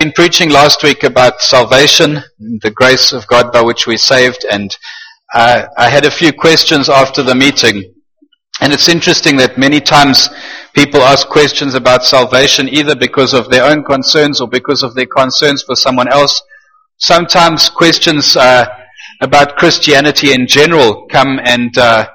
been preaching last week about salvation, the grace of God by which we're saved, and I had a few questions after the meeting. And it's interesting that many times people ask questions about salvation either because of their own concerns or because of their concerns for someone else. Sometimes questions about Christianity in general come, and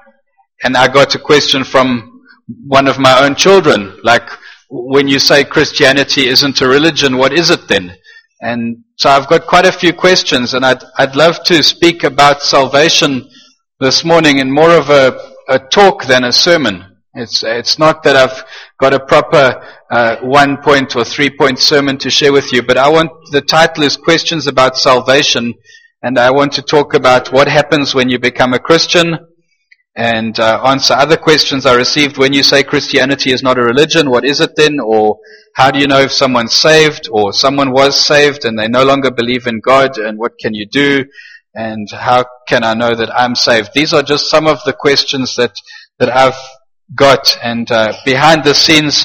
I got a question from one of my own children, like, when you say Christianity isn't a religion, what is it then? And so I've got quite a few questions, and I'd love to speak about salvation this morning in more of a talk than a sermon. It's not that I've got a proper 1-point or 3-point sermon to share with you, but the title is Questions About Salvation, and I want to talk about what happens when you become a Christian, and answer other questions I received. When you say Christianity is not a religion, what is it then? Or how do you know if someone's saved, or someone was saved and they no longer believe in God, and what can you do? And how can I know that I'm saved? These are just some of the questions that I've got, and behind the scenes,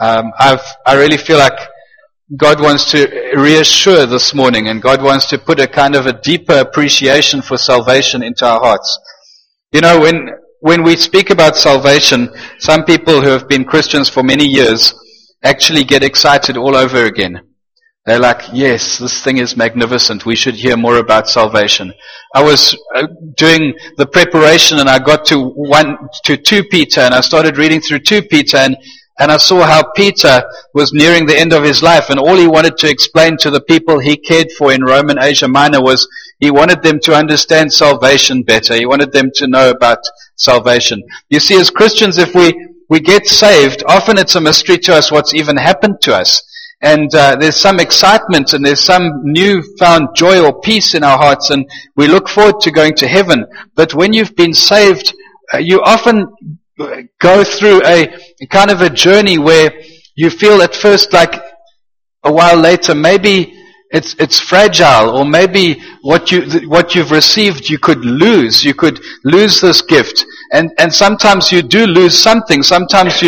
I really feel like God wants to reassure this morning, and God wants to put a kind of a deeper appreciation for salvation into our hearts. You know, when we speak about salvation, some people who have been Christians for many years actually get excited all over again. They're like, yes, this thing is magnificent. We should hear more about salvation. I was doing the preparation, and I got to 2 Peter, and I started reading through 2 Peter, and I saw how Peter was nearing the end of his life, and all he wanted to explain to the people he cared for in Rome and Asia Minor was he wanted them to understand salvation better. He wanted them to know about salvation. You see, as Christians, if we get saved, often it's a mystery to us what's even happened to us. And there's some excitement, and there's some newfound joy or peace in our hearts, and we look forward to going to heaven. But when you've been saved, you often go through a kind of a journey where you feel at first like a while later maybe it's fragile, or maybe what you've received you could lose. You could lose this gift, and sometimes you do lose something. Sometimes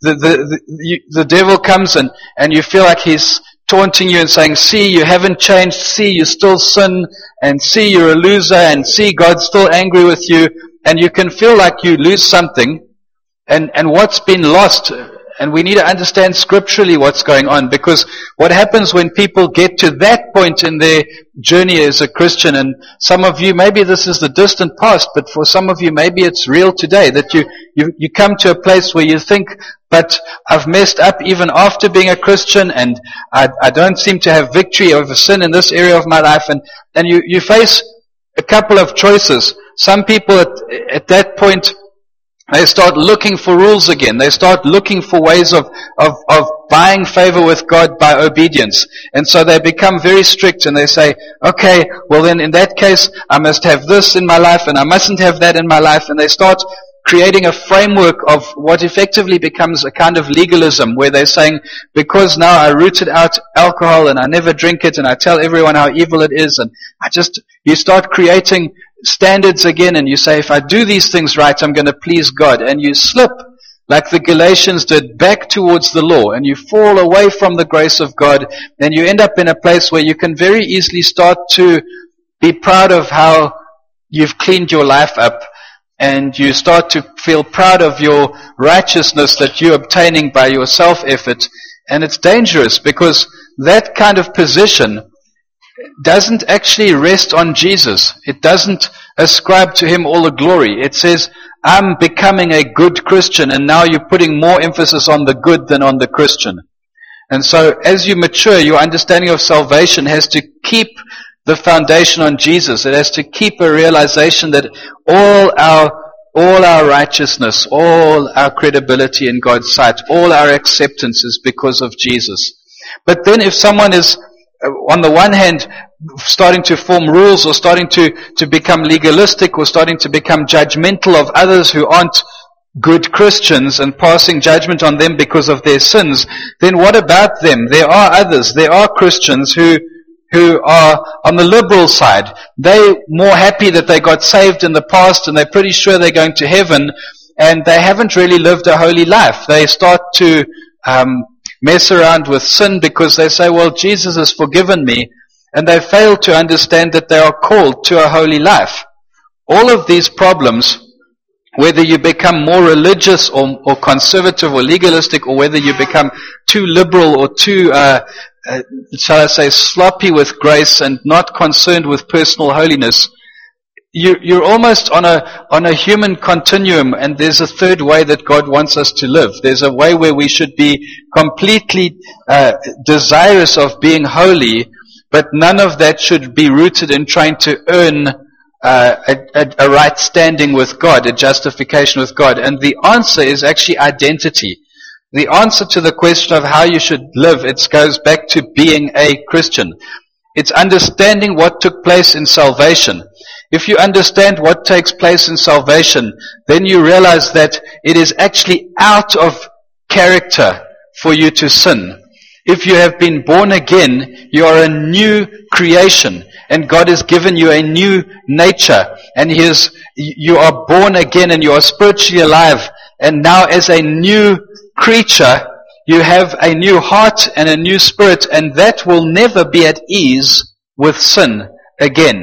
the devil comes and you feel like he's taunting you and saying, see, you haven't changed, see, you still sin, and see, you're a loser, and see, God's still angry with you, and you can feel like you lose something. And what's been lost, and we need to understand scripturally what's going on, because what happens when people get to that point in their journey as a Christian, and some of you, maybe this is the distant past, but for some of you, maybe it's real today, that you come to a place where you think, but I've messed up even after being a Christian, and I don't seem to have victory over sin in this area of my life, and you face a couple of choices. Some people at that point, they start looking for rules again. They start looking for ways of buying favor with God by obedience. And so they become very strict, and they say, okay, well then in that case, I must have this in my life, and I mustn't have that in my life. And they start creating a framework of what effectively becomes a kind of legalism, where they're saying, because now I rooted out alcohol and I never drink it, and I tell everyone how evil it is, and you start creating standards again, and you say, if I do these things right, I'm going to please God. And you slip, like the Galatians did, back towards the law, and you fall away from the grace of God, and you end up in a place where you can very easily start to be proud of how you've cleaned your life up, and you start to feel proud of your righteousness that you're obtaining by your self-effort. And it's dangerous, because that kind of position doesn't actually rest on Jesus. It doesn't ascribe to Him all the glory. It says, I'm becoming a good Christian, and now you're putting more emphasis on the good than on the Christian. And so as you mature, your understanding of salvation has to keep the foundation on Jesus. It has to keep a realization that all our righteousness, all our credibility in God's sight, all our acceptance is because of Jesus. But then if someone is, on the one hand, starting to form rules, or starting to become legalistic, or starting to become judgmental of others who aren't good Christians, and passing judgment on them because of their sins, then what about them? There are others. There are Christians who are on the liberal side. They're more happy that they got saved in the past, and they're pretty sure they're going to heaven, and they haven't really lived a holy life. They start to mess around with sin because they say, well, Jesus has forgiven me, and they fail to understand that they are called to a holy life. All of these problems, whether you become more religious or conservative or legalistic, or whether you become too liberal or too, shall I say, sloppy with grace and not concerned with personal holiness, you're almost on a human continuum, and there's a third way that God wants us to live. There's a way where we should be completely desirous of being holy, but none of that should be rooted in trying to earn a right standing with God, a justification with God. And the answer is actually identity. The answer to the question of how you should live, it goes back to being a Christian. It's understanding what took place in salvation. If you understand what takes place in salvation, then you realize that it is actually out of character for you to sin. If you have been born again, you are a new creation, and God has given you a new nature, and you are born again, and you are spiritually alive, and now as a new creature, you have a new heart and a new spirit, and that will never be at ease with sin again.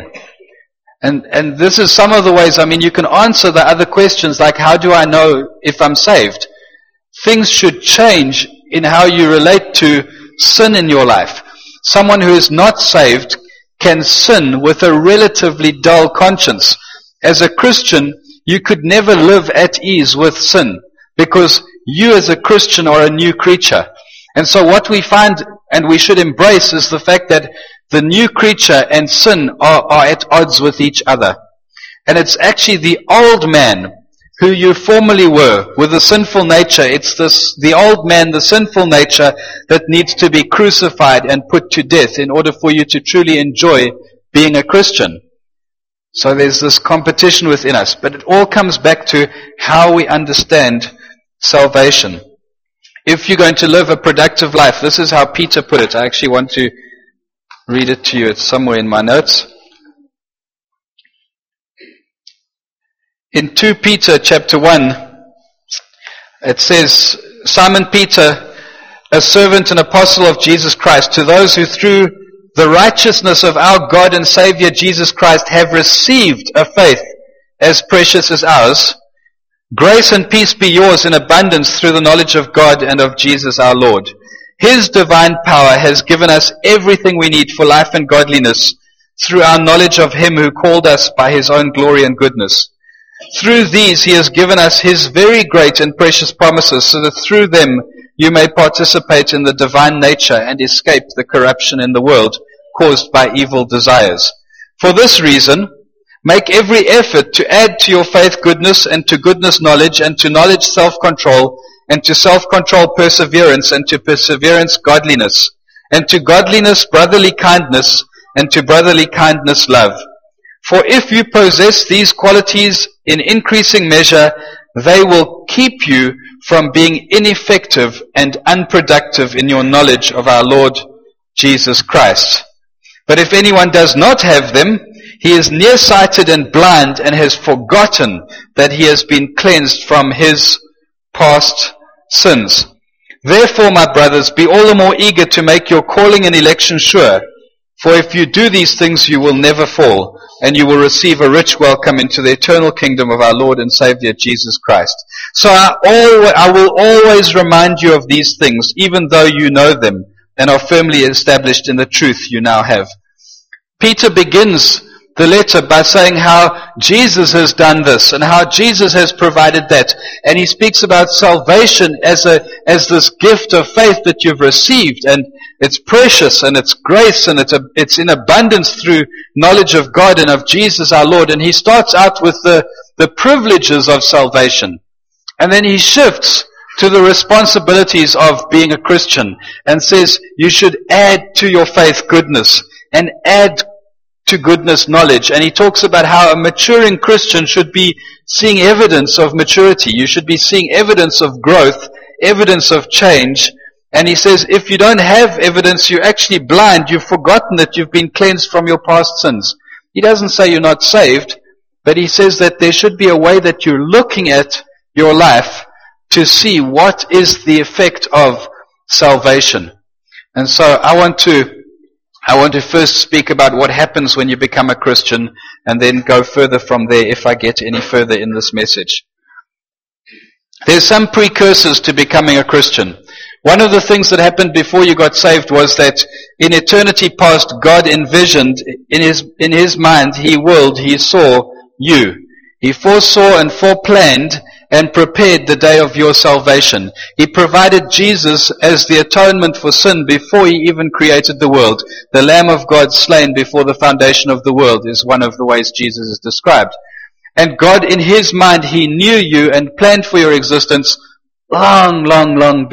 And this is some of the ways, you can answer the other questions like, how do I know if I'm saved? Things should change in how you relate to sin in your life. Someone who is not saved can sin with a relatively dull conscience. As a Christian, you could never live at ease with sin, because you as a Christian are a new creature. And so what we find, and we should embrace, is the fact that the new creature and sin are at odds with each other. And it's actually the old man who you formerly were, with a sinful nature. It's the old man, the sinful nature, that needs to be crucified and put to death in order for you to truly enjoy being a Christian. So there's this competition within us. But it all comes back to how we understand salvation. If you're going to live a productive life, this is how Peter put it. I actually want to read it to you. It's somewhere in my notes. In 2 Peter chapter 1, it says, Simon Peter, a servant and apostle of Jesus Christ, to those who through the righteousness of our God and Savior Jesus Christ have received a faith as precious as ours, grace and peace be yours in abundance through the knowledge of God and of Jesus our Lord. His divine power has given us everything we need for life and godliness through our knowledge of Him who called us by His own glory and goodness. Through these He has given us His very great and precious promises, so that through them you may participate in the divine nature and escape the corruption in the world caused by evil desires. For this reason, make every effort to add to your faith goodness, and to goodness knowledge, and to knowledge self-control, and to self-control perseverance, and to perseverance godliness, and to godliness brotherly kindness, and to brotherly kindness love. For if you possess these qualities in increasing measure, they will keep you from being ineffective and unproductive in your knowledge of our Lord Jesus Christ. But if anyone does not have them, he is nearsighted and blind, and has forgotten that he has been cleansed from his past sins. Therefore, my brothers, be all the more eager to make your calling and election sure. For if you do these things, you will never fall, and you will receive a rich welcome into the eternal kingdom of our Lord and Savior Jesus Christ. So I will always remind you of these things, even though you know them and are firmly established in the truth you now have. Peter begins the letter by saying how Jesus has done this and how Jesus has provided that. And he speaks about salvation as this gift of faith that you've received, and it's precious and it's grace and it's in abundance through knowledge of God and of Jesus our Lord. And he starts out with the privileges of salvation. And then he shifts to the responsibilities of being a Christian and says you should add to your faith goodness and add to goodness knowledge. And he talks about how a maturing Christian should be seeing evidence of maturity. You should be seeing evidence of growth, evidence of change. And he says if you don't have evidence, you're actually blind. You've forgotten that you've been cleansed from your past sins. He doesn't say you're not saved, but he says that there should be a way that you're looking at your life to see what is the effect of salvation. And so I want to first speak about what happens when you become a Christian and then go further from there if I get any further in this message. There's some precursors to becoming a Christian. One of the things that happened before you got saved was that in eternity past, God envisioned in his mind, he saw you. He foresaw and foreplanned and prepared the day of your salvation. He provided Jesus as the atonement for sin before he even created the world. The Lamb of God slain before the foundation of the world is one of the ways Jesus is described. And God in his mind, he knew you and planned for your existence long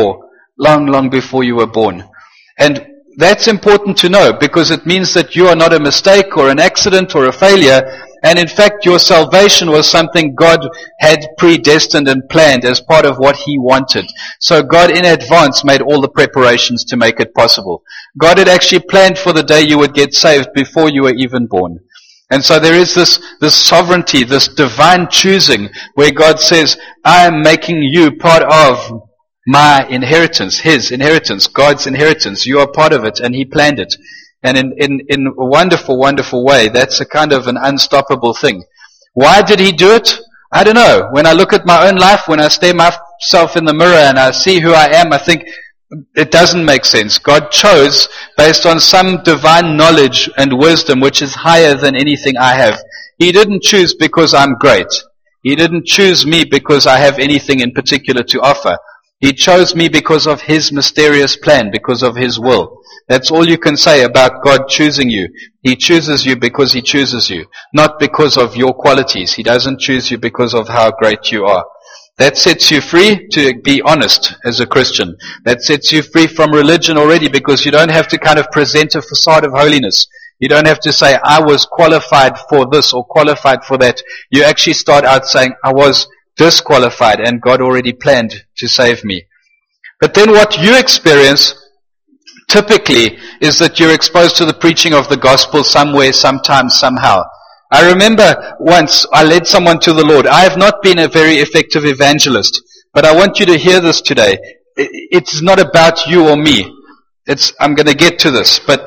before you were born. And that's important to know because it means that you are not a mistake or an accident or a failure. And in fact, your salvation was something God had predestined and planned as part of what he wanted. So God in advance made all the preparations to make it possible. God had actually planned for the day you would get saved before you were even born. And so there is this sovereignty, this divine choosing where God says, I am making you part of my inheritance, his inheritance, God's inheritance. You are part of it, and he planned it. And in a wonderful, wonderful way, that's a kind of an unstoppable thing. Why did he do it? I don't know. When I look at my own life, when I stare myself in the mirror and I see who I am, I think it doesn't make sense. God chose based on some divine knowledge and wisdom which is higher than anything I have. He didn't choose because I'm great. He didn't choose me because I have anything in particular to offer. He chose me because of his mysterious plan, because of his will. That's all you can say about God choosing you. He chooses you because he chooses you, not because of your qualities. He doesn't choose you because of how great you are. That sets you free to be honest as a Christian. That sets you free from religion already because you don't have to kind of present a facade of holiness. You don't have to say, I was qualified for this or qualified for that. You actually start out saying, I was disqualified and God already planned to save me. But then what you experience typically is that you're exposed to the preaching of the gospel somewhere, sometime, somehow. I remember once I led someone to the Lord. I have not been a very effective evangelist, but I want you to hear this today. It's not about you or me. I'm going to get to this, but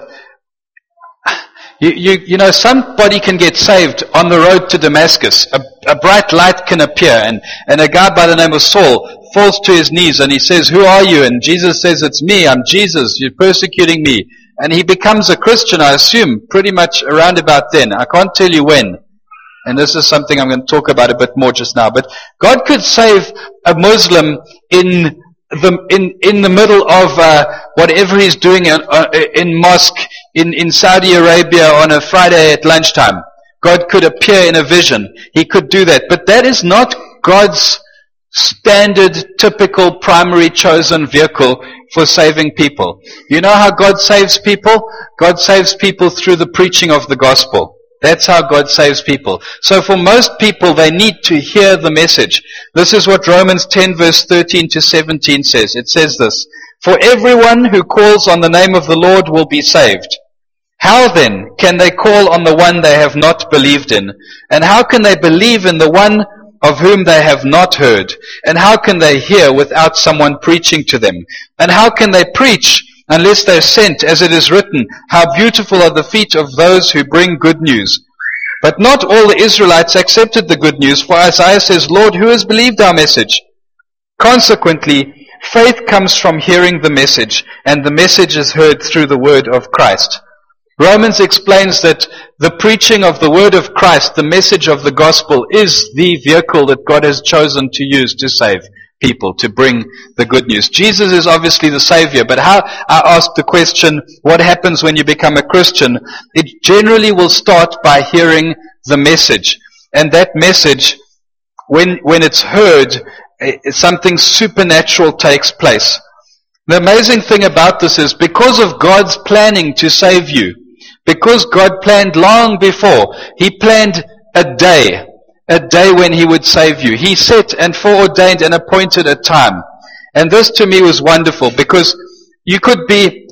you know, somebody can get saved on the road to Damascus. A bright light can appear, and a guy by the name of Saul falls to his knees and he says, who are you? And Jesus says, it's me, I'm Jesus, you're persecuting me. And he becomes a Christian, I assume, pretty much around about then. I can't tell you when. And this is something I'm going to talk about a bit more just now. But God could save a Muslim in the middle of whatever he's doing in mosque in Saudi Arabia on a Friday at lunchtime. God could appear in a vision. He could do that. But that is not God's standard, typical, primary chosen vehicle for saving people. You know how God saves people? God saves people through the preaching of the gospel. That's how God saves people. So for most people, they need to hear the message. This is what Romans 10 verse 13 to 17 says. It says this, for everyone who calls on the name of the Lord will be saved. How then can they call on the one they have not believed in? And how can they believe in the one of whom they have not heard? And how can they hear without someone preaching to them? And how can they preach unless they're sent? As it is written, how beautiful are the feet of those who bring good news. But not all the Israelites accepted the good news, for Isaiah says, Lord, who has believed our message? Consequently, faith comes from hearing the message, and the message is heard through the word of Christ. Romans explains that the preaching of the word of Christ, the message of the gospel, is the vehicle that God has chosen to use to save people, to bring the good news. Jesus is obviously the Savior, but how, I asked the question, what happens when you become a Christian? It generally will start by hearing the message. And that message, when it's heard, something supernatural takes place. The amazing thing about this is because of God's planning to save you, because God planned long before, He planned a day when He would save you. He set and foreordained and appointed a time. And this to me was wonderful because you could be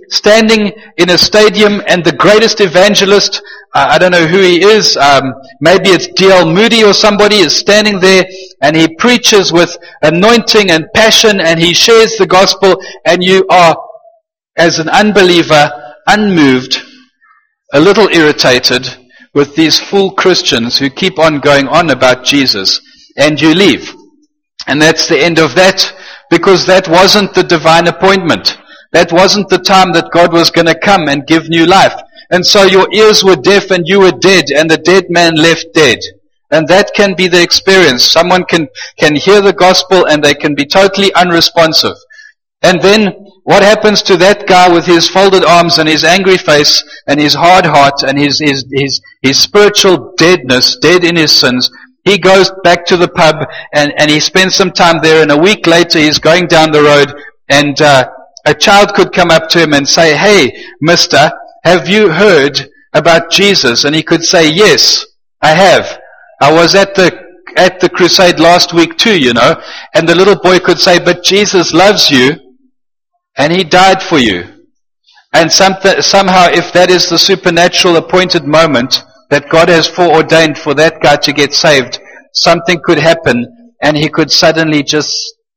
standing in a stadium and the greatest evangelist, I don't know who he is, maybe it's D.L. Moody or somebody, is standing there and he preaches with anointing and passion and he shares the gospel, and you are, as an unbeliever, unmoved, a little irritated with these fool Christians who keep on going on about Jesus, and you leave. And that's the end of that, because that wasn't the divine appointment. That wasn't the time that God was going to come and give new life. And so your ears were deaf and you were dead, and the dead man left dead. And that can be the experience. Someone can hear the gospel and they can be totally unresponsive. And then what happens to that guy with his folded arms and his angry face and his hard heart and his spiritual deadness, dead in his sins? He goes back to the pub and he spends some time there, and a week later he's going down the road, and a child could come up to him and say, "Hey, mister, have you heard about Jesus?" And he could say, "Yes, I have. I was at the crusade last week too, you know." And the little boy could say, "But Jesus loves you and he died for you." And somehow, if that is the supernatural appointed moment that God has foreordained for that guy to get saved, something could happen and he could suddenly just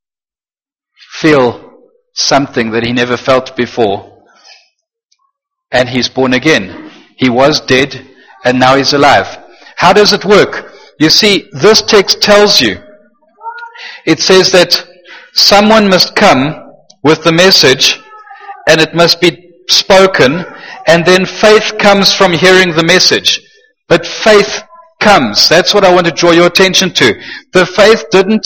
feel something that he never felt before. And he's born again. He was dead and now he's alive. How does it work? You see, this text tells you. It says that someone must come with the message and it must be spoken, and then faith comes from hearing the message. But faith comes. That's what I want to draw your attention to. The faith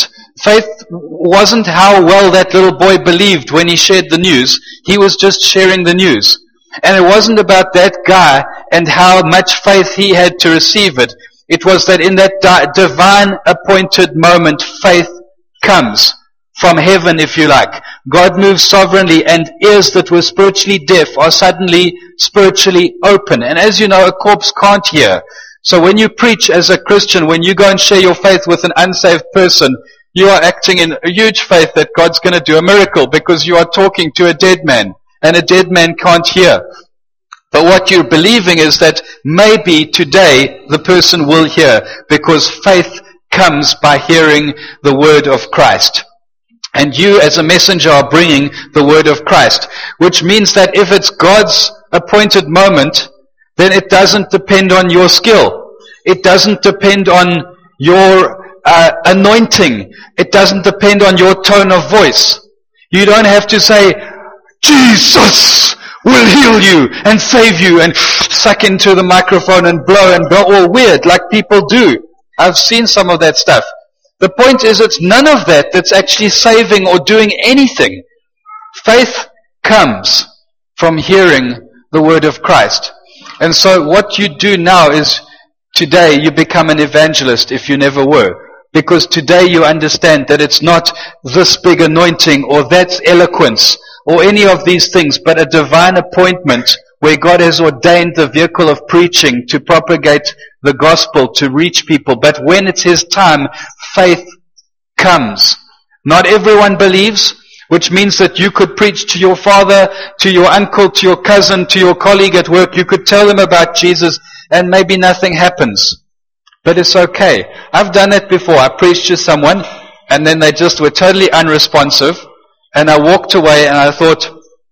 wasn't how well that little boy believed when he shared the news. He was just sharing the news. And it wasn't about that guy and how much faith he had to receive it. It was that in that divine appointed moment, faith comes from heaven, if you like. God moves sovereignly, and ears that were spiritually deaf are suddenly spiritually open. And as you know, a corpse can't hear. So when you preach as a Christian, when you go and share your faith with an unsaved person, you are acting in a huge faith that God's going to do a miracle, because you are talking to a dead man, and a dead man can't hear. But what you're believing is that maybe today the person will hear, because faith comes by hearing the word of Christ. And you as a messenger are bringing the word of Christ, which means that if it's God's appointed moment, then it doesn't depend on your skill. It doesn't depend on your anointing. It doesn't depend on your tone of voice. You don't have to say, "Jesus will heal you and save you," and suck into the microphone and blow all weird like people do. I've seen some of that stuff. The point is, it's none of that that's actually saving or doing anything. Faith comes from hearing the word of Christ. And so what you do now is, today you become an evangelist if you never were. Because today you understand that it's not this big anointing or that eloquence or any of these things, but a divine appointment where God has ordained the vehicle of preaching to propagate the gospel, to reach people. But when it's His time, faith comes. Not everyone believes, which means that you could preach to your father, to your uncle, to your cousin, to your colleague at work. You could tell them about Jesus and maybe nothing happens. But it's okay. I've done that before. I preached to someone and then they just were totally unresponsive, and I walked away and I thought,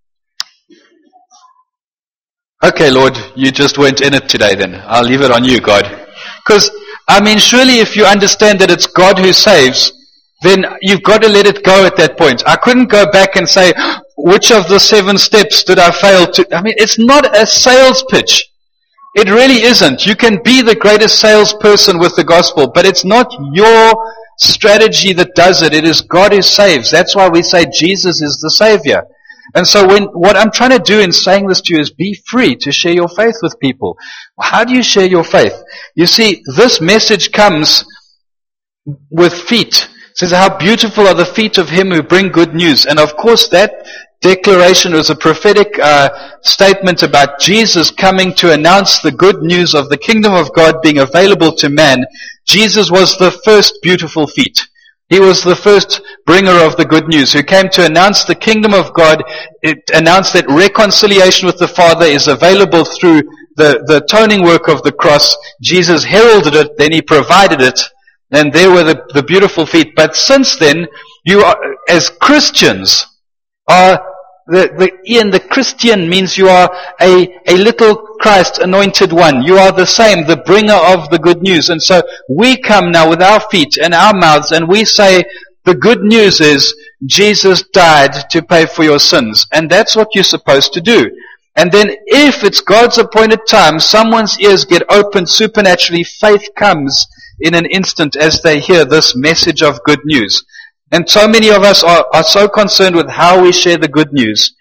"Okay, Lord, you just weren't in it today then. I'll leave it on you, God." Because, surely if you understand that it's God who saves, then you've got to let it go at that point. I couldn't go back and say, which of the 7 steps did I fail to? It's not a sales pitch. It really isn't. You can be the greatest salesperson with the gospel, but it's not your strategy that does it. It is God who saves. That's why we say Jesus is the Savior. And so what I'm trying to do in saying this to you is be free to share your faith with people. How do you share your faith? You see, this message comes with feet. It says, "How beautiful are the feet of him who bring good news." And of course that declaration was a prophetic statement about Jesus coming to announce the good news of the kingdom of God being available to man. Jesus was the first beautiful feet. He was the first bringer of the good news who came to announce the kingdom of God. It announced that reconciliation with the Father is available through the atoning work of the cross. Jesus heralded it, then he provided it, and there were the beautiful feet. But since then, you are, as Christians, are the Christian means you are a little Christ anointed one. You are the same, the bringer of the good news. And so we come now with our feet and our mouths and we say, the good news is Jesus died to pay for your sins. And that's what you're supposed to do. And then if it's God's appointed time, someone's ears get opened supernaturally, faith comes in an instant as they hear this message of good news. And so many of us are so concerned with how we share the good news.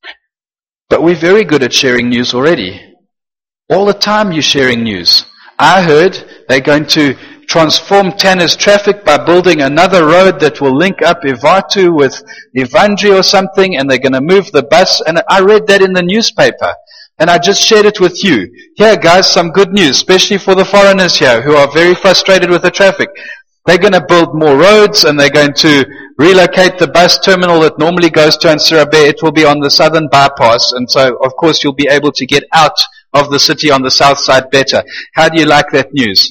But we're very good at sharing news already. All the time you're sharing news. I heard they're going to transform Tanner's traffic by building another road that will link up Ivatu with Ivandri or something, and they're going to move the bus. And I read that in the newspaper. And I just shared it with you. Here, guys, some good news, especially for the foreigners here who are very frustrated with the traffic. They're going to build more roads and they're going to relocate the bus terminal that normally goes to Ansura Bay. It will be on the southern bypass. And so, of course, you'll be able to get out of the city on the south side better. How do you like that news?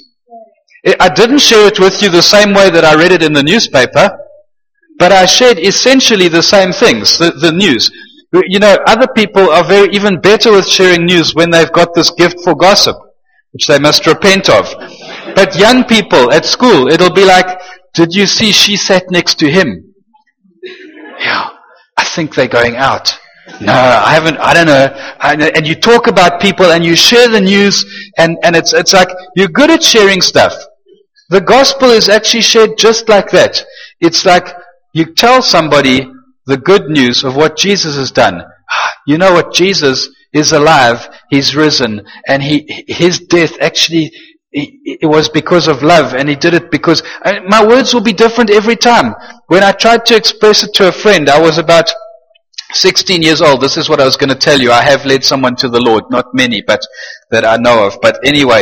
I didn't share it with you the same way that I read it in the newspaper, but I shared essentially the same things, the news. You know, other people are even better with sharing news when they've got this gift for gossip, which they must repent of. But young people at school, it'll be like, did you see she sat next to him? Yeah, I think they're going out. No, I don't know. And you talk about people and you share the news and it's like, you're good at sharing stuff. The gospel is actually shared just like that. It's like, you tell somebody the good news of what Jesus has done. You know what? Jesus is alive. He's risen. And his death actually, it was because of love, and he did it because my words will be different every time. When I tried to express it to a friend, I was about 16 years old. This is what I was going to tell you. I have led someone to the Lord, not many, but that I know of. But anyway,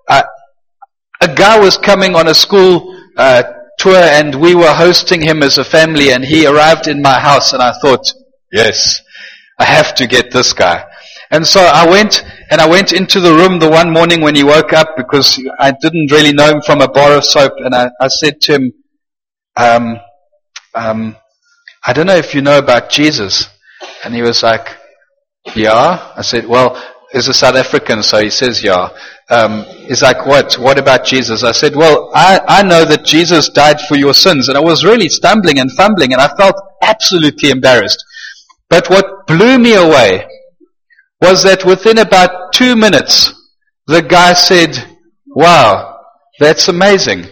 a guy was coming on a school tour, and we were hosting him as a family, and he arrived in my house, and I thought, yes, I have to get this guy. And so I went into the room the one morning when he woke up, because I didn't really know him from a bar of soap, and I said to him, I don't know if you know about Jesus. And he was like, yeah. I said, well, he's a South African, so he says, yeah. He's like, what? What about Jesus? I said, well, I know that Jesus died for your sins. And I was really stumbling and fumbling, and I felt absolutely embarrassed. But what blew me away was that within about 2 minutes, the guy said, wow, that's amazing.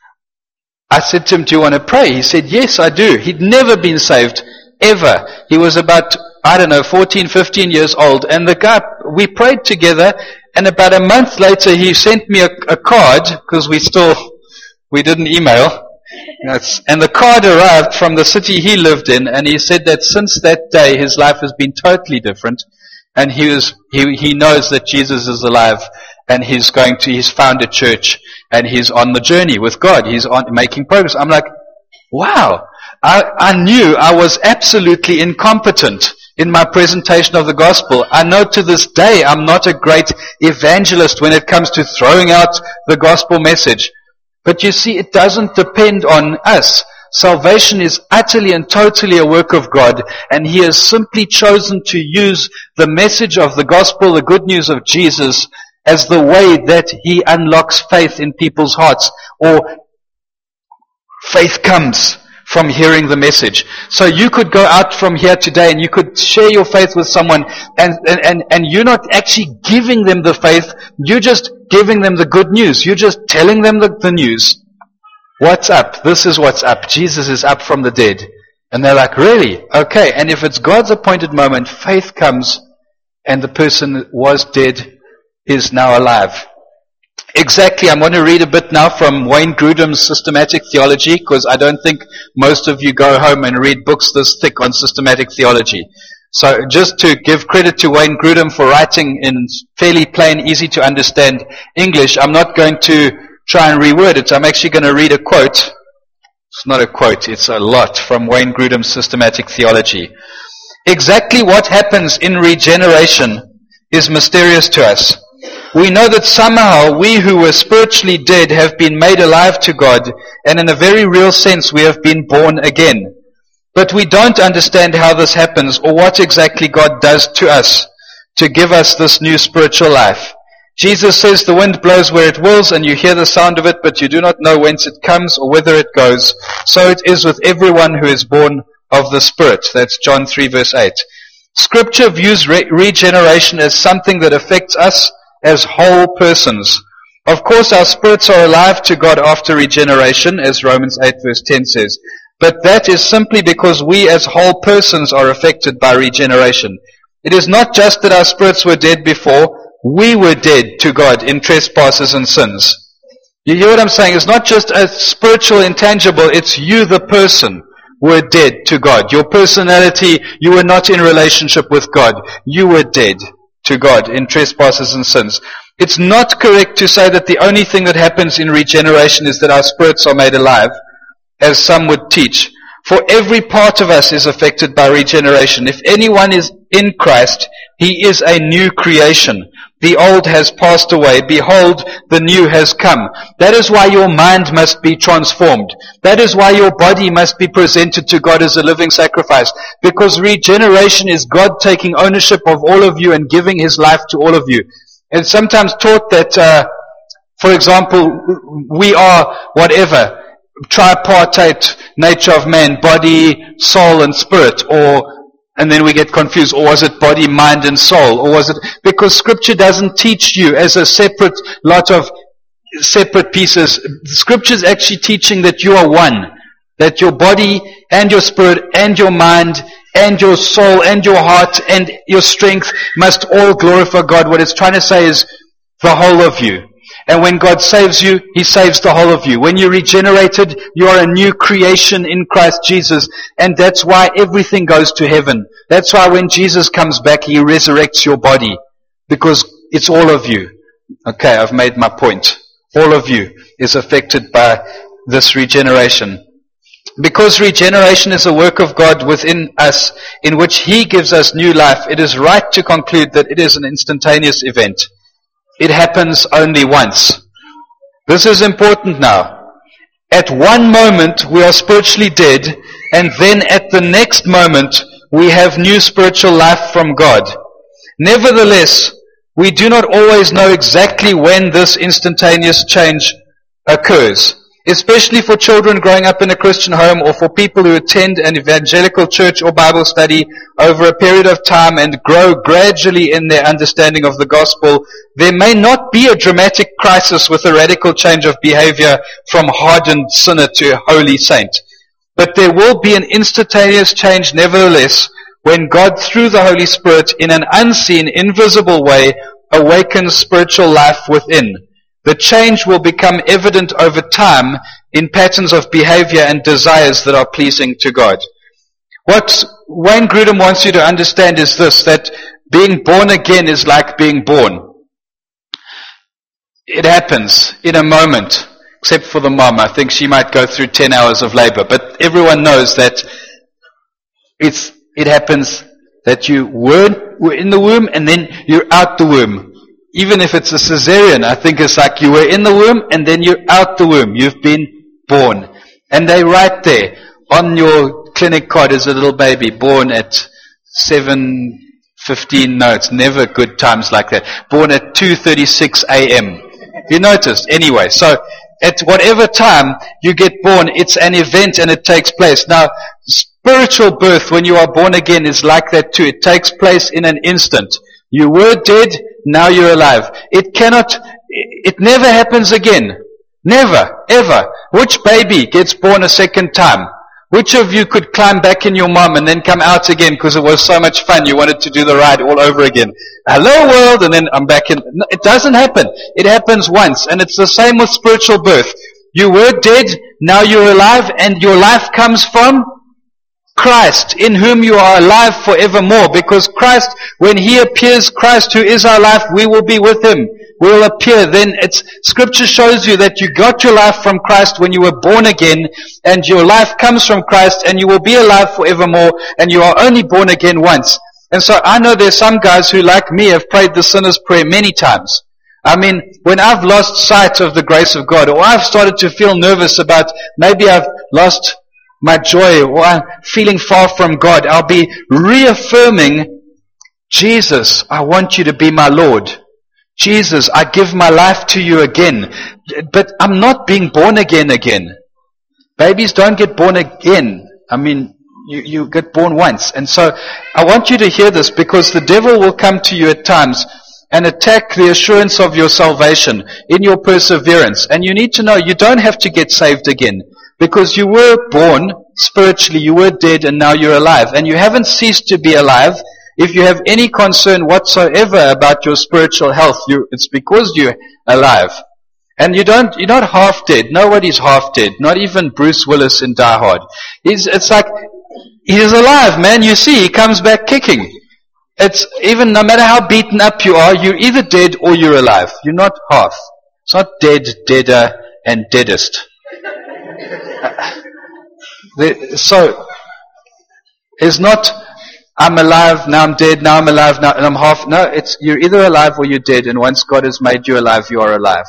I said to him, do you want to pray? He said, yes, I do. He'd never been saved, ever. He was about, 14, 15 years old. And the guy, we prayed together, and about a month later, he sent me a card, because we didn't email. And the card arrived from the city he lived in, and he said that since that day, his life has been totally different. And he knows that Jesus is alive, and he's found a church, and he's on the journey with God. He's making progress. I'm like, wow. I knew I was absolutely incompetent in my presentation of the gospel. I know to this day I'm not a great evangelist when it comes to throwing out the gospel message. But you see, it doesn't depend on us. Salvation is utterly and totally a work of God, and He has simply chosen to use the message of the gospel, the good news of Jesus, as the way that He unlocks faith in people's hearts, or faith comes from hearing the message. So you could go out from here today and you could share your faith with someone, and you're not actually giving them the faith, you're just giving them the good news. You're just telling them the news. What's up? This is what's up. Jesus is up from the dead. And they're like, really? Okay. And if it's God's appointed moment, faith comes, and the person that was dead is now alive. Exactly. I'm going to read a bit now from Wayne Grudem's Systematic Theology, because I don't think most of you go home and read books this thick on systematic theology. So just to give credit to Wayne Grudem for writing in fairly plain, easy to understand English, I'm not going to try and reword it. I'm actually going to read a quote It's not a quote, it's a lot from Wayne Grudem's Systematic Theology. Exactly what happens in regeneration is mysterious to us. We know that somehow we who were spiritually dead have been made alive to God, and in a very real sense we have been born again. But we don't understand how this happens or what exactly God does to us to give us this new spiritual life. Jesus says the wind blows where it wills and you hear the sound of it, but you do not know whence it comes or whither it goes. So it is with everyone who is born of the Spirit. That's John 3 verse 8. Scripture views regeneration as something that affects us as whole persons. Of course, our spirits are alive to God after regeneration, as Romans 8 verse 10 says. But that is simply because we as whole persons are affected by regeneration. It is not just that our spirits were dead before, we were dead to God in trespasses and sins. You hear what I'm saying? It's not just a spiritual intangible, it's you the person were dead to God. Your personality, you were not in relationship with God. You were dead to God in trespasses and sins. It's not correct to say that the only thing that happens in regeneration is that our spirits are made alive, as some would teach. For every part of us is affected by regeneration. If anyone is in Christ, he is a new creation. The old has passed away. Behold, the new has come. That is why your mind must be transformed. That is why your body must be presented to God as a living sacrifice. Because regeneration is God taking ownership of all of you and giving His life to all of you. And sometimes taught that, for example, we are whatever, tripartite nature of man, body, soul, and spirit, and then we get confused, or was it body, mind, and soul, or was it, because Scripture doesn't teach you as a separate lot of separate pieces. Scripture is actually teaching that you are one, that your body and your spirit and your mind and your soul and your heart and your strength must all glorify God. What it's trying to say is the whole of you. And when God saves you, He saves the whole of you. When you're regenerated, you are a new creation in Christ Jesus. And that's why everything goes to heaven. That's why when Jesus comes back, He resurrects your body. Because it's all of you. Okay, I've made my point. All of you is affected by this regeneration. Because regeneration is a work of God within us, in which He gives us new life, it is right to conclude that it is an instantaneous event. It happens only once. This is important now. At one moment we are spiritually dead, and then at the next moment we have new spiritual life from God. Nevertheless, we do not always know exactly when this instantaneous change occurs. Especially for children growing up in a Christian home, or for people who attend an evangelical church or Bible study over a period of time and grow gradually in their understanding of the gospel, there may not be a dramatic crisis with a radical change of behavior from hardened sinner to holy saint. But there will be an instantaneous change nevertheless when God, through the Holy Spirit, in an unseen, invisible way, awakens spiritual life within. The change will become evident over time in patterns of behavior and desires that are pleasing to God. What Wayne Grudem wants you to understand is this, that being born again is like being born. It happens in a moment, except for the mom. I think she might go through 10 hours of labor, but everyone knows that it happens that you were in the womb and then you're out the womb. Even if it's a cesarean, I think it's like you were in the womb and then you're out the womb. You've been born. And they write there on your clinic card is a little baby born at 7:15. No, it's never good times like that. Born at 2:36 a.m. You noticed? Anyway, so at whatever time you get born, it's an event and it takes place. Now, spiritual birth when you are born again is like that too. It takes place in an instant. You were dead, now you're alive. It never happens again. Never, ever. Which baby gets born a second time? Which of you could climb back in your mom and then come out again because it was so much fun, you wanted to do the ride all over again? Hello world, and then I'm back in. No, it doesn't happen. It happens once, and it's the same with spiritual birth. You were dead, now you're alive, and your life comes from Christ, in whom you are alive forevermore. Because Christ, when He appears, Christ who is our life, we will be with Him. will appear. Then Scripture shows you that you got your life from Christ when you were born again, and your life comes from Christ, and you will be alive forevermore, and you are only born again once. And so I know there's some guys who, like me, have prayed the sinner's prayer many times. I mean, when I've lost sight of the grace of God, or I've started to feel nervous about maybe I've lost my joy, or I'm feeling far from God, I'll be reaffirming, Jesus, I want you to be my Lord. Jesus, I give my life to you again. But I'm not being born again. Babies don't get born again. I mean, you get born once. And so I want you to hear this, because the devil will come to you at times and attack the assurance of your salvation in your perseverance. And you need to know you don't have to get saved again, because you were born spiritually, you were dead, and now you're alive. And you haven't ceased to be alive. If you have any concern whatsoever about your spiritual health, it's because you're alive. And you're not half dead. Nobody's half dead. Not even Bruce Willis in Die Hard. It's like, he's alive, man. You see, he comes back kicking. It's even, no matter how beaten up you are, you're either dead or you're alive. You're not half. It's not dead, deader, and deadest. So, it's not, I'm alive, now I'm dead, now I'm alive, now and I'm half. No, it's, you're either alive or you're dead, and once God has made you alive, you are alive.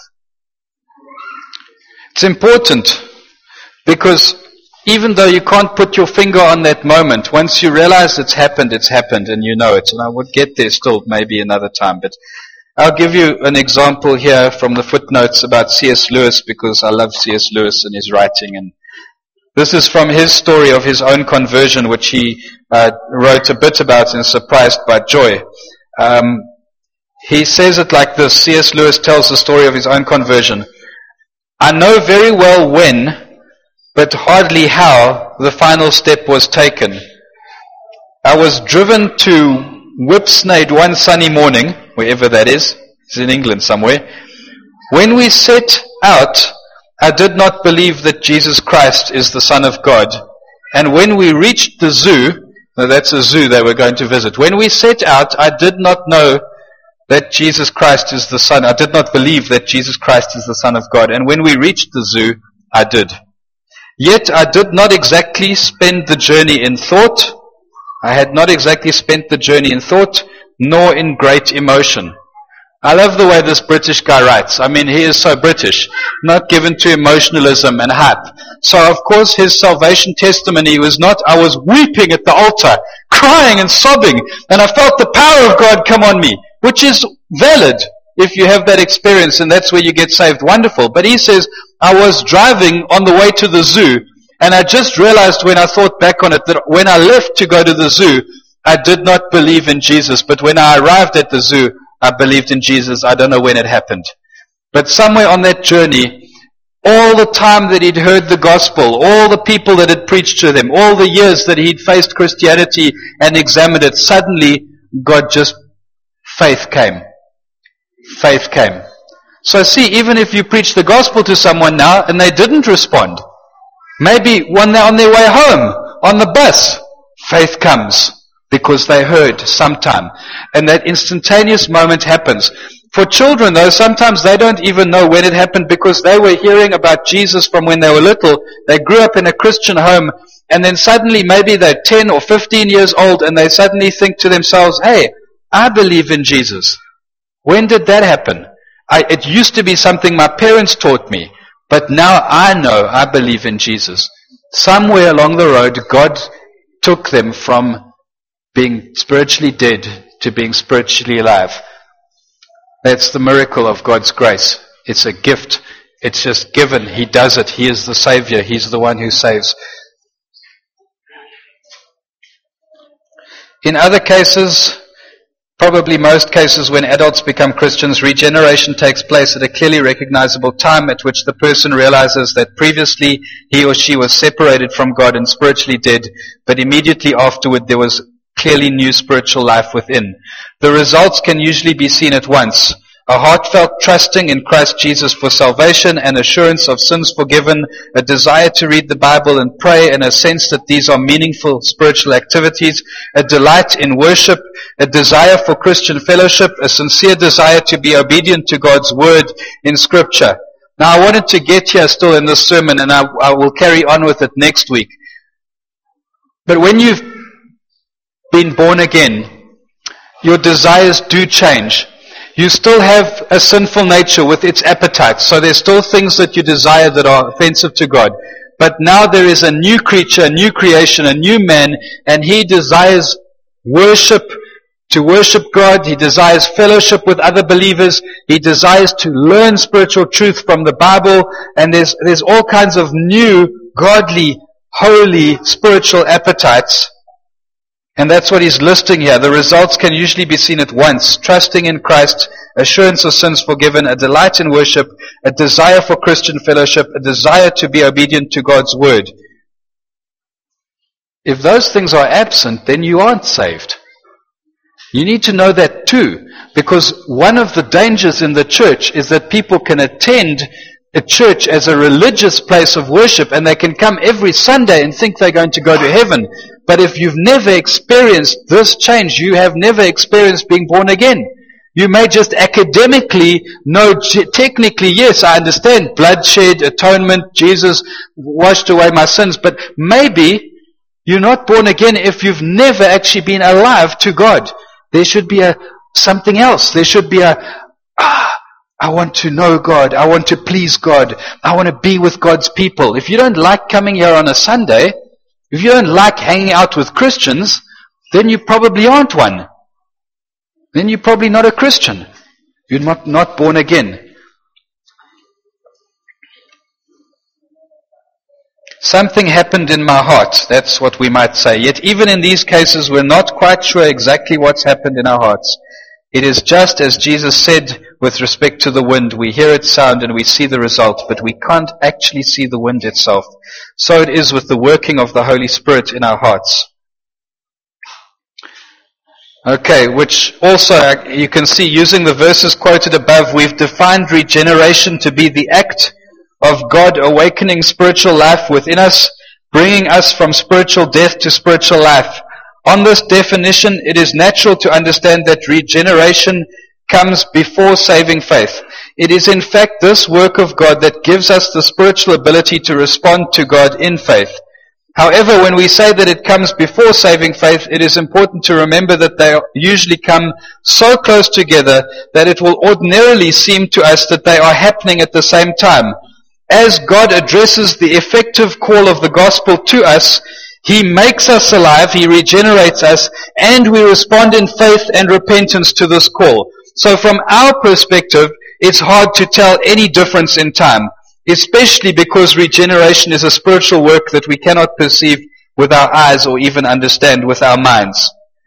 It's important, because even though you can't put your finger on that moment, once you realize it's happened, and you know it. And I would get there still maybe another time, but I'll give you an example here from the footnotes about C.S. Lewis, because I love C.S. Lewis and his writing. And this is from his story of his own conversion, which he wrote a bit about in Surprised by Joy. He says it like this. C.S. Lewis tells the story of his own conversion. I know very well when, but hardly how, the final step was taken. I was driven to Whipsnade one sunny morning, wherever that is. It's in England somewhere. When we set out, I did not believe that Jesus Christ is the Son of God. And when we reached the zoo, now that's a zoo they were going to visit. When we set out, I did not know that Jesus Christ is the Son. I did not believe that Jesus Christ is the Son of God. And when we reached the zoo, I did. Yet I did not exactly spend the journey in thought. I had not exactly spent the journey in thought, nor in great emotion. I love the way this British guy writes. I mean, he is so British, not given to emotionalism and hype. So, of course, his salvation testimony was not, I was weeping at the altar, crying and sobbing, and I felt the power of God come on me, which is valid if you have that experience, and that's where you get saved. Wonderful. But he says, I was driving on the way to the zoo, and I just realized when I thought back on it that when I left to go to the zoo, I did not believe in Jesus. But when I arrived at the zoo, I believed in Jesus. I don't know when it happened. But somewhere on that journey, all the time that he'd heard the gospel, all the people that had preached to them, all the years that he'd faced Christianity and examined it, suddenly faith came. Faith came. So see, even if you preach the gospel to someone now and they didn't respond, maybe when they're on their way home, on the bus, faith comes because they heard sometime. And that instantaneous moment happens. For children though, sometimes they don't even know when it happened because they were hearing about Jesus from when they were little. They grew up in a Christian home, and then suddenly maybe they're 10 or 15 years old and they suddenly think to themselves, hey, I believe in Jesus. When did that happen? It used to be something my parents taught me, but now I know I believe in Jesus. Somewhere along the road, God took them from being spiritually dead to being spiritually alive. That's the miracle of God's grace. It's a gift. It's just given. He does it. He is the Savior. He's the one who saves. In other cases, probably most cases when adults become Christians, regeneration takes place at a clearly recognizable time at which the person realizes that previously he or she was separated from God and spiritually dead, but immediately afterward there was clearly new spiritual life within. The results can usually be seen at once. a heartfelt trusting in Christ Jesus for salvation, an assurance of sins forgiven, a desire to read the Bible and pray, and a sense that these are meaningful spiritual activities, a delight in worship, a desire for Christian fellowship, a sincere desire to be obedient to God's word in Scripture. Now, I wanted to get here still in this sermon, and I will carry on with it next week. But when you've been born again, your desires do change. You still have a sinful nature with its appetites, so there's still things that you desire that are offensive to God. But now there is a new creature, a new creation, a new man, and he desires worship, to worship God. He desires fellowship with other believers. He desires to learn spiritual truth from the Bible, and there's all kinds of new, godly, holy, spiritual appetites. And that's what he's listing here. The results can usually be seen at once. Trusting in Christ, assurance of sins forgiven, a delight in worship, a desire for Christian fellowship, a desire to be obedient to God's word. If those things are absent, then you aren't saved. You need to know that too, because one of the dangers in the church is that people can attend a church as a religious place of worship, and they can come every Sunday and think they're going to go to heaven. But if you've never experienced this change, you have never experienced being born again. You may just academically know, technically, yes, I understand bloodshed, atonement, Jesus washed away my sins, but maybe you're not born again if you've never actually been alive to God. There should be something else. There should be I want to know God. I want to please God. I want to be with God's people. If you don't like coming here on a Sunday, if you don't like hanging out with Christians, then you probably aren't one. Then you're probably not a Christian. You're not born again. Something happened in my heart. That's what we might say. Yet even in these cases, we're not quite sure exactly what's happened in our hearts. It is just as Jesus said with respect to the wind. We hear its sound and we see the result, but we can't actually see the wind itself. So it is with the working of the Holy Spirit in our hearts. Okay, which also you can see using the verses quoted above, we've defined regeneration to be the act of God awakening spiritual life within us, bringing us from spiritual death to spiritual life. On this definition, it is natural to understand that regeneration comes before saving faith. It is in fact this work of God that gives us the spiritual ability to respond to God in faith. However, when we say that it comes before saving faith, it is important to remember that they usually come so close together that it will ordinarily seem to us that they are happening at the same time. As God addresses the effective call of the gospel to us, He makes us alive, He regenerates us, and we respond in faith and repentance to this call. So from our perspective, it's hard to tell any difference in time, especially because regeneration is a spiritual work that we cannot perceive with our eyes or even understand with our minds.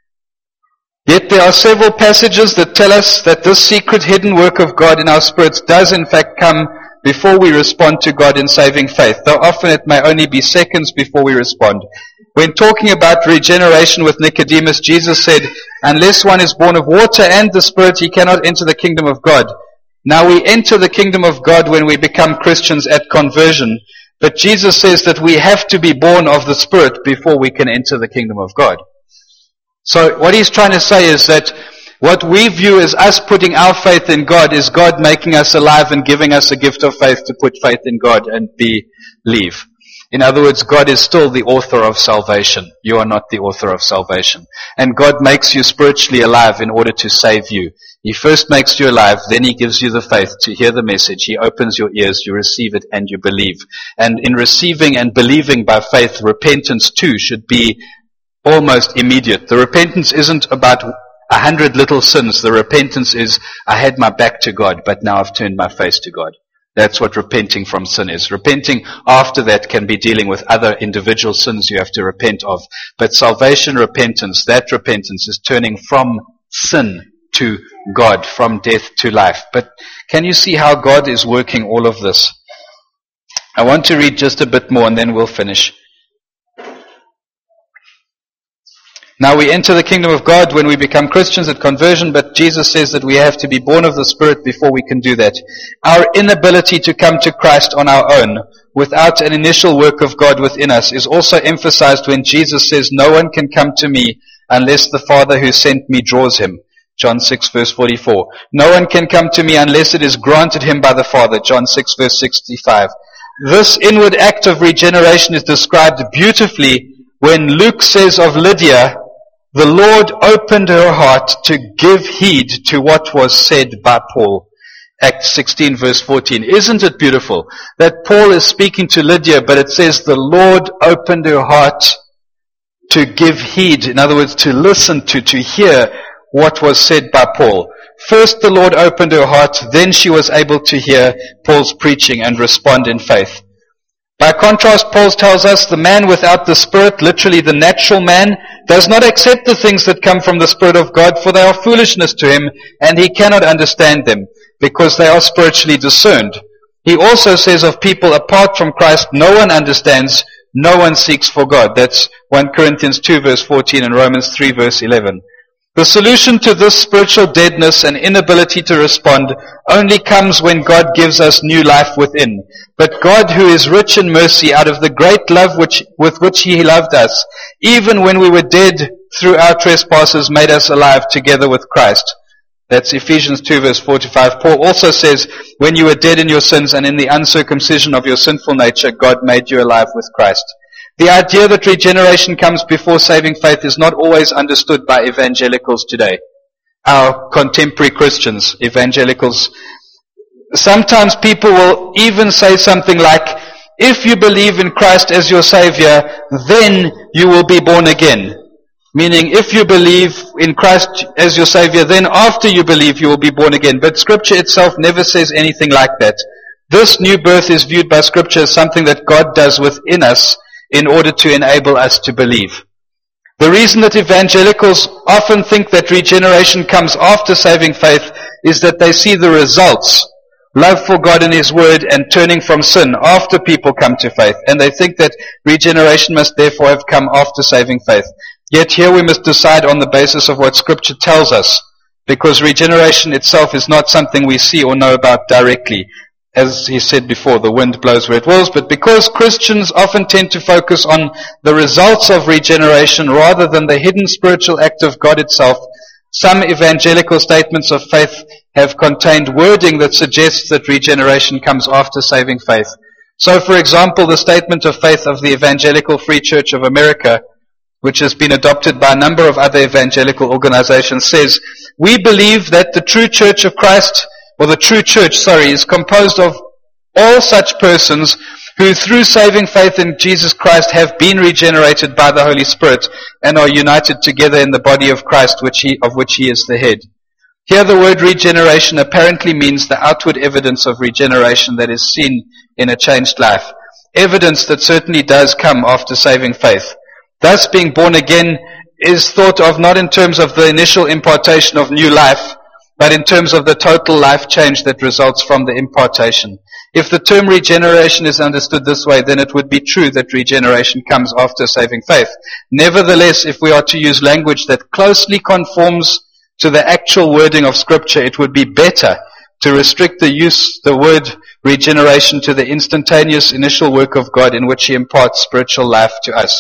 Yet there are several passages that tell us that this secret hidden work of God in our spirits does in fact come before we respond to God in saving faith, though often it may only be seconds before we respond. When talking about regeneration with Nicodemus, Jesus said, "Unless one is born of water and the Spirit, he cannot enter the kingdom of God." Now we enter the kingdom of God when we become Christians at conversion, but Jesus says that we have to be born of the Spirit before we can enter the kingdom of God. So what he's trying to say is that what we view as us putting our faith in God is God making us alive and giving us a gift of faith to put faith in God and believe. In other words, God is still the author of salvation. You are not the author of salvation. And God makes you spiritually alive in order to save you. He first makes you alive, then He gives you the faith to hear the message. He opens your ears, you receive it, and you believe. And in receiving and believing by faith, repentance too should be almost immediate. The repentance isn't about 100 little sins. The repentance is, I had my back to God, but now I've turned my face to God. That's what repenting from sin is. Repenting after that can be dealing with other individual sins you have to repent of. But salvation repentance, that repentance is turning from sin to God, from death to life. But can you see how God is working all of this? I want to read just a bit more and then we'll finish. Now we enter the kingdom of God when we become Christians at conversion, but Jesus says that we have to be born of the Spirit before we can do that. Our inability to come to Christ on our own, without an initial work of God within us, is also emphasized when Jesus says, "No one can come to me unless the Father who sent me draws him." John 6 verse 44. No one can come to me unless it is granted him by the Father. John 6 verse 65. This inward act of regeneration is described beautifully when Luke says of Lydia, "The Lord opened her heart to give heed to what was said by Paul." Acts 16 verse 14. Isn't it beautiful that Paul is speaking to Lydia, but it says the Lord opened her heart to give heed. In other words, to listen to hear what was said by Paul. First the Lord opened her heart, then she was able to hear Paul's preaching and respond in faith. By contrast, Paul tells us the man without the Spirit, literally the natural man, does not accept the things that come from the Spirit of God, for they are foolishness to him, and he cannot understand them, because they are spiritually discerned. He also says of people apart from Christ, no one understands, no one seeks for God. That's 1 Corinthians 2 verse 14 and Romans 3 verse 11. The solution to this spiritual deadness and inability to respond only comes when God gives us new life within. But God, who is rich in mercy, out of the great love with which He loved us, even when we were dead through our trespasses, made us alive together with Christ. That's Ephesians 2 verse 45. Paul also says, when you were dead in your sins and in the uncircumcision of your sinful nature, God made you alive with Christ. The idea that regeneration comes before saving faith is not always understood by evangelicals today. Our contemporary Christians, evangelicals. Sometimes people will even say something like, if you believe in Christ as your Savior, then you will be born again. Meaning, if you believe in Christ as your Savior, then after you believe you will be born again. But Scripture itself never says anything like that. This new birth is viewed by Scripture as something that God does within us in order to enable us to believe. The reason that evangelicals often think that regeneration comes after saving faith is that they see the results, love for God and His Word, and turning from sin after people come to faith. And they think that regeneration must therefore have come after saving faith. Yet here we must decide on the basis of what Scripture tells us, because regeneration itself is not something we see or know about directly. As he said before, the wind blows where it wills, but because Christians often tend to focus on the results of regeneration rather than the hidden spiritual act of God itself, some evangelical statements of faith have contained wording that suggests that regeneration comes after saving faith. So, for example, the statement of faith of the Evangelical Free Church of America, which has been adopted by a number of other evangelical organizations, says, "We believe that the true church of Christ, or the true church, is composed of all such persons who through saving faith in Jesus Christ have been regenerated by the Holy Spirit and are united together in the body of Christ, of which He is the head." Here the word regeneration apparently means the outward evidence of regeneration that is seen in a changed life. Evidence that certainly does come after saving faith. Thus, being born again is thought of not in terms of the initial impartation of new life, but in terms of the total life change that results from the impartation. If the term regeneration is understood this way, then it would be true that regeneration comes after saving faith. Nevertheless, if we are to use language that closely conforms to the actual wording of Scripture, it would be better to restrict the word regeneration to the instantaneous initial work of God in which He imparts spiritual life to us.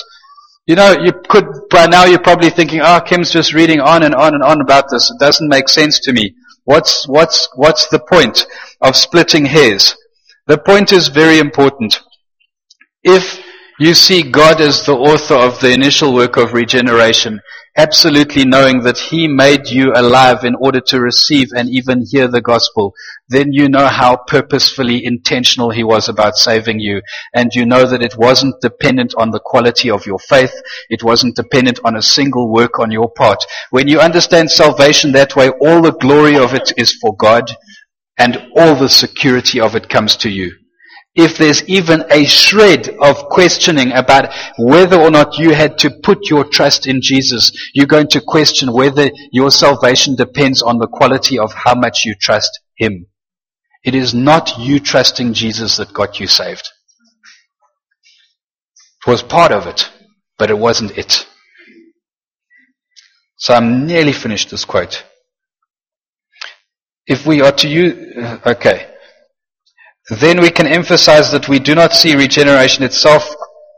By now you're probably thinking, Kim's just reading on and on and on about this. It doesn't make sense to me. What's the point of splitting hairs? The point is very important. If you see God as the author of the initial work of regeneration, absolutely knowing that He made you alive in order to receive and even hear the gospel, then you know how purposefully intentional He was about saving you. And you know that it wasn't dependent on the quality of your faith. It wasn't dependent on a single work on your part. When you understand salvation that way, all the glory of it is for God, and all the security of it comes to you. If there's even a shred of questioning about whether or not you had to put your trust in Jesus, you're going to question whether your salvation depends on the quality of how much you trust Him. It is not you trusting Jesus that got you saved. It was part of it, but it wasn't it. So I'm nearly finished this quote. If we are to use, then we can emphasize that we do not see regeneration itself,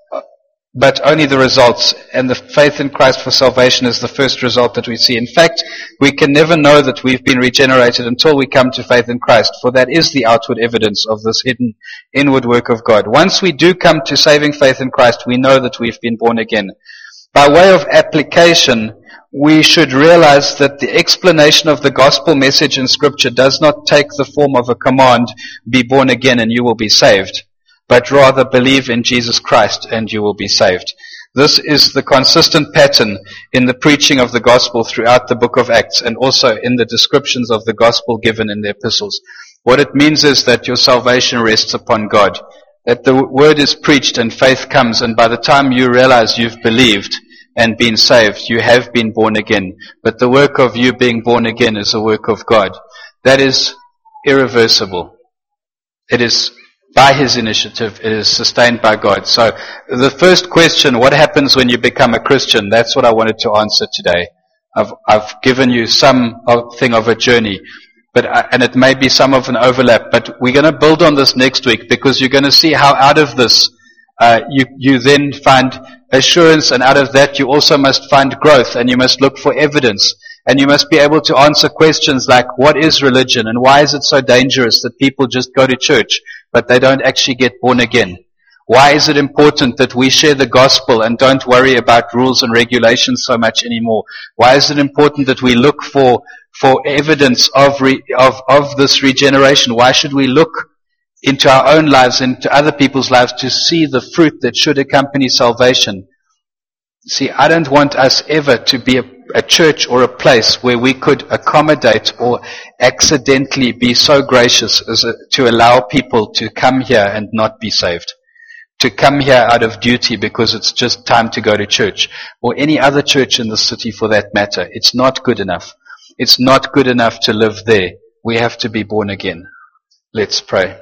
but only the results, and the faith in Christ for salvation is the first result that we see. In fact, we can never know that we've been regenerated until we come to faith in Christ, for that is the outward evidence of this hidden inward work of God. Once we do come to saving faith in Christ, we know that we've been born again. By way of application, we should realize that the explanation of the gospel message in Scripture does not take the form of a command, be born again and you will be saved, but rather believe in Jesus Christ and you will be saved. This is the consistent pattern in the preaching of the gospel throughout the book of Acts and also in the descriptions of the gospel given in the epistles. What it means is that your salvation rests upon God, that the word is preached and faith comes, and by the time you realize you've believed and been saved, you have been born again. But the work of you being born again is a work of God. That is irreversible. It is by His initiative. It is sustained by God. So the first question, what happens when you become a Christian? That's what I wanted to answer today. I've given you something of a journey, and it may be some of an overlap, but we're going to build on this next week, because you're going to see how out of this you then find assurance, and out of that you also must find growth, and you must look for evidence, and you must be able to answer questions like, what is religion, and why is it so dangerous that people just go to church but they don't actually get born again? Why is it important that we share the gospel and don't worry about rules and regulations so much anymore? Why is it important that we look for evidence of this regeneration? Why should we look into our own lives, into other people's lives, to see the fruit that should accompany salvation? See, I don't want us ever to be a church or a place where we could accommodate or accidentally be so gracious as to allow people to come here and not be saved. To come here out of duty because it's just time to go to church, or any other church in the city for that matter. It's not good enough. It's not good enough to live there. We have to be born again. Let's pray.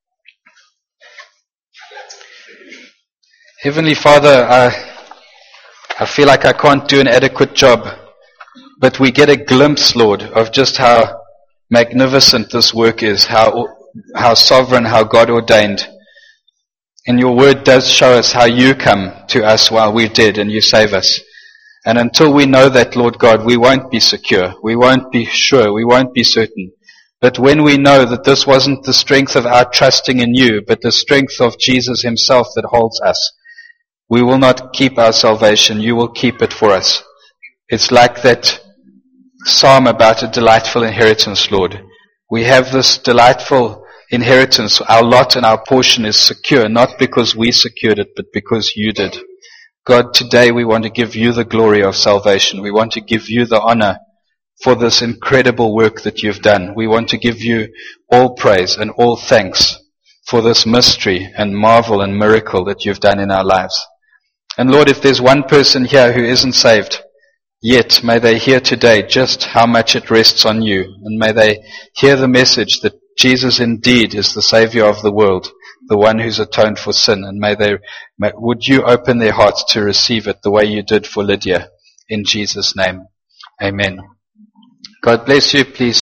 Heavenly Father, I feel like I can't do an adequate job, but we get a glimpse, Lord, of just how magnificent this work is, how sovereign, how God ordained. And your word does show us how you come to us while we're dead and you save us. And until we know that, Lord God, we won't be secure. We won't be sure. We won't be certain. But when we know that this wasn't the strength of our trusting in you, but the strength of Jesus himself that holds us, we will not keep our salvation. You will keep it for us. It's like that psalm about a delightful inheritance, Lord. We have this delightful inheritance. Our lot and our portion is secure, not because we secured it, but because you did. God, today we want to give you the glory of salvation. We want to give you the honor for this incredible work that you've done. We want to give you all praise and all thanks for this mystery and marvel and miracle that you've done in our lives. And Lord, if there's one person here who isn't saved yet, may they hear today just how much it rests on you, and may they hear the message that Jesus indeed is the Savior of the world, the one who's atoned for sin, and would you open their hearts to receive it the way you did for Lydia, in Jesus' name. Amen. God bless you. Please